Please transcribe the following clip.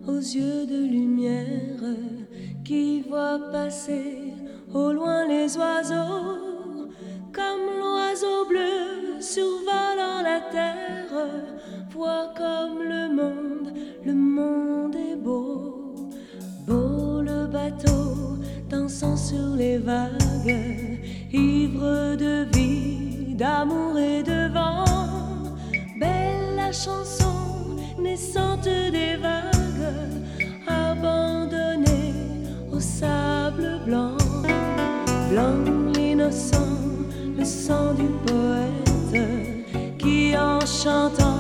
aux yeux de lumière qui voient passer au loin les oiseaux, comme l'oiseau bleu survolant la terre, voit comme le monde est beau, beau le bateau dansant sur les vagues, ivre de vie, d'amour et de vent, belle la chanson naissante des vagues, abandonnée au sable blanc, blanc l'innocent, le sang du poète qui en chantant